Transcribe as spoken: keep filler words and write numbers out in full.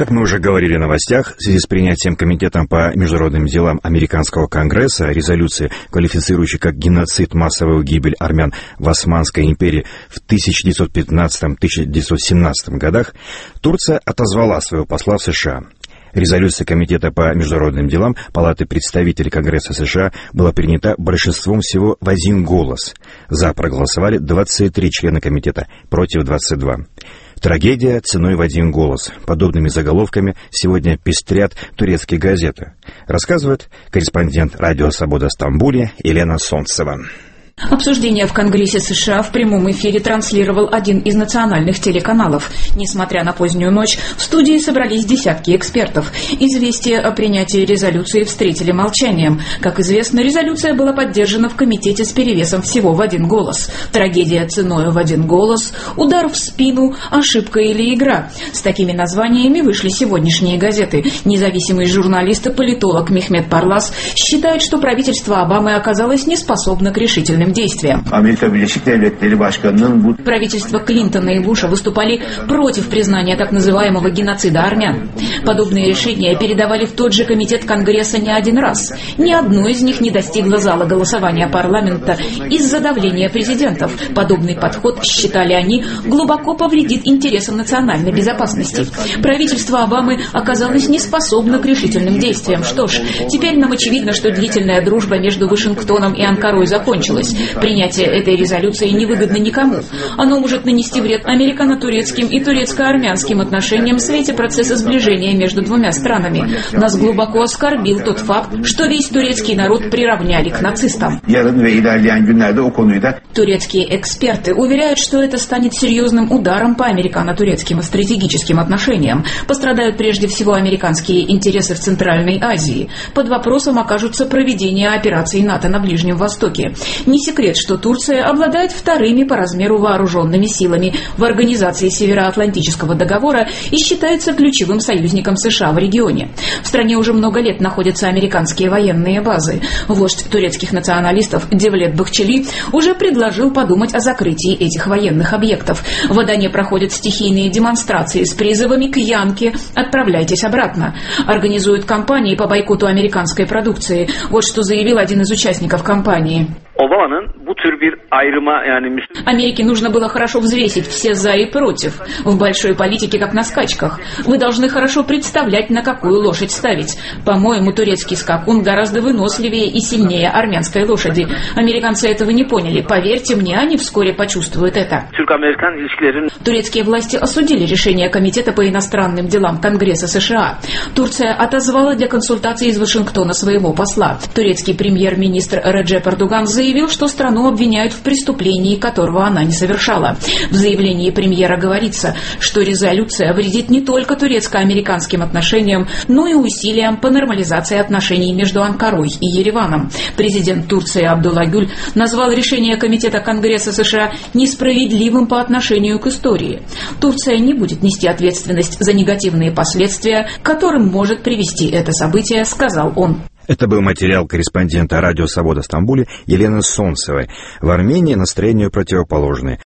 Как мы уже говорили в новостях, в связи с принятием Комитетом по международным делам Американского Конгресса резолюции, квалифицирующей как геноцид, массовую гибель армян в Османской империи в тысяча девятьсот пятнадцатом — тысяча девятьсот семнадцатом годах, Турция отозвала своего посла в США. Резолюция Комитета по международным делам Палаты представителей Конгресса США была принята большинством всего в один голос. За проголосовали двадцать три члена комитета, против двадцать два. Трагедия ценой в один голос. Подобными заголовками сегодня пестрят турецкие газеты. Рассказывает корреспондент радио «Свобода» в Стамбуле Елена Солнцева. Обсуждение в Конгрессе США в прямом эфире транслировал один из национальных телеканалов. Несмотря на позднюю ночь, в студии собрались десятки экспертов. Известие о принятии резолюции встретили молчанием. Как известно, резолюция была поддержана в комитете с перевесом всего в один голос. Трагедия ценою в один голос, удар в спину, ошибка или игра. С такими названиями вышли сегодняшние газеты. Независимый журналист и политолог Мехмет Парлас считает, что правительство Обамы оказалось неспособно к решительным действиям. Правительства Клинтона и Буша выступали против признания так называемого геноцида армян. Подобные решения передавали в тот же комитет Конгресса не один раз. Ни одно из них не достигло зала голосования парламента из-за давления президентов. Подобный подход, считали они, глубоко повредит интересам национальной безопасности. Правительство Обамы оказалось неспособно к решительным действиям. Что ж, теперь нам очевидно, что длительная дружба между Вашингтоном и Анкарой закончилась. Принятие этой резолюции невыгодно никому. Оно может нанести вред американо-турецким и турецко-армянским отношениям в свете процесса сближения между двумя странами. Нас глубоко оскорбил тот факт, что весь турецкий народ приравняли к нацистам. Турецкие эксперты уверяют, что это станет серьезным ударом по американо-турецким и стратегическим отношениям. Пострадают прежде всего американские интересы в Центральной Азии. Под вопросом окажутся проведение операций НАТО на Ближнем Востоке. Не секрет, что Турция обладает вторыми по размеру вооруженными силами в Организации Североатлантического договора и считается ключевым союзником США в регионе. В стране уже много лет находятся американские военные базы. Вождь турецких националистов Девлет Бахчели уже предложил подумать о закрытии этих военных объектов. В Адане проходят стихийные демонстрации с призывами к Янке «Отправляйтесь обратно». Организуют кампании по бойкоту американской продукции. Вот что заявил один из участников кампании. Америке нужно было хорошо взвесить все «за» и «против». В большой политике, как на скачках. Вы должны хорошо представлять, на какую лошадь ставить. По-моему, турецкий скакун гораздо выносливее и сильнее армянской лошади. Американцы этого не поняли. Поверьте мне, они вскоре почувствуют это. Турецкие власти осудили решение Комитета по иностранным делам Конгресса США. Турция отозвала для консультаций из Вашингтона своего посла. Турецкий премьер-министр Реджеп Эрдоган заявил, что страну обвиняют в преступлении, которого она не совершала. В заявлении премьера говорится, что резолюция вредит не только турецко-американским отношениям, но и усилиям по нормализации отношений между Анкарой и Ереваном. Президент Турции Абдулла Гюль назвал решение Комитета Конгресса США несправедливым по отношению к истории. Турция не будет нести ответственность за негативные последствия, к которым может привести это событие, сказал он. Это был материал корреспондента радио «Свобода» в Стамбуле Елены Солнцевой. В Армении настроения противоположные.